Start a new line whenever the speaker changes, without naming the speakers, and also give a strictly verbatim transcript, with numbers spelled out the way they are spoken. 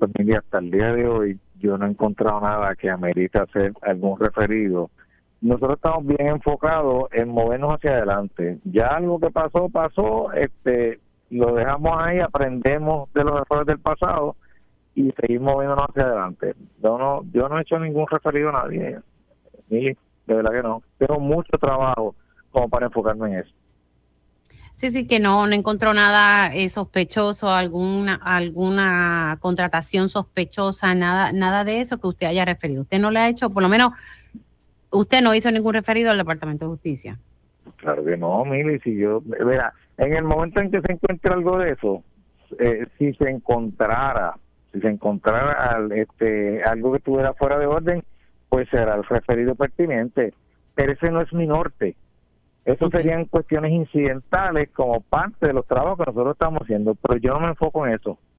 Pues mire, hasta el día de hoy yo no he encontrado nada que amerite hacer algún referido. Nosotros estamos bien enfocados en movernos hacia adelante. Ya algo que pasó, pasó, este, lo dejamos ahí, aprendemos de los errores del pasado y seguimos moviéndonos hacia adelante. Yo no, yo no he hecho ningún referido a nadie, ni de verdad que no. Tengo mucho trabajo como para enfocarme en eso.
Sí, sí, que no, no encontró nada eh, sospechoso, alguna alguna contratación sospechosa, nada nada de eso que usted haya referido. Usted no le ha hecho, por lo menos, usted no hizo ningún referido al Departamento de Justicia.
Claro que no, Mili, si yo, verá, en el momento en que se encuentre algo de eso, eh, si se encontrara, si se encontrara al, este, algo que estuviera fuera de orden, pues será el referido pertinente, pero ese no es mi norte. Eso okay. Serían cuestiones incidentales como parte de los trabajos que nosotros estamos haciendo, pero yo no me enfoco en eso.